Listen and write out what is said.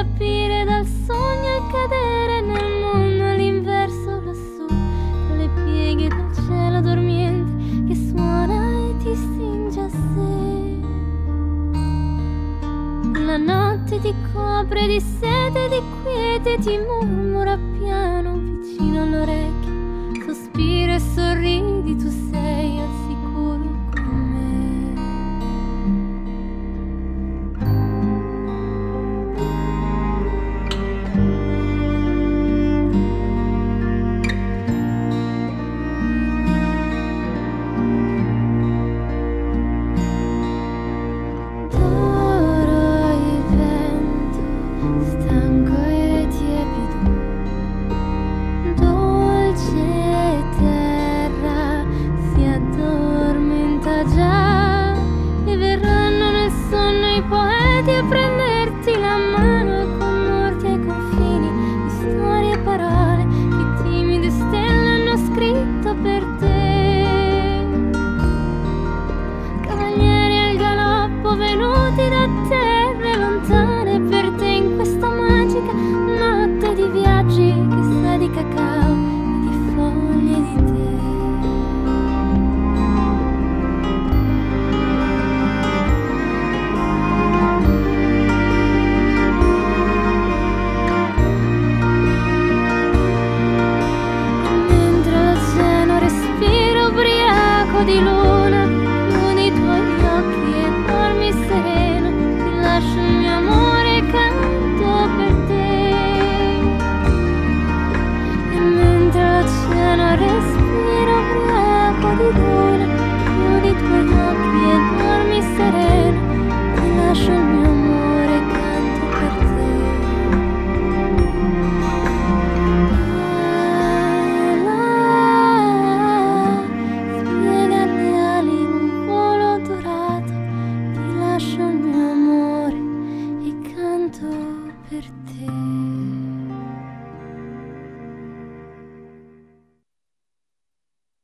scappire dal sogno e cadere nel mondo all'inverso lassù, tra le pieghe del cielo dormiente che suona e ti stringe a sé. La notte ti copre di sete e di quiete, ti murmura piano vicino all'orecchio, sospiro e sorridi tu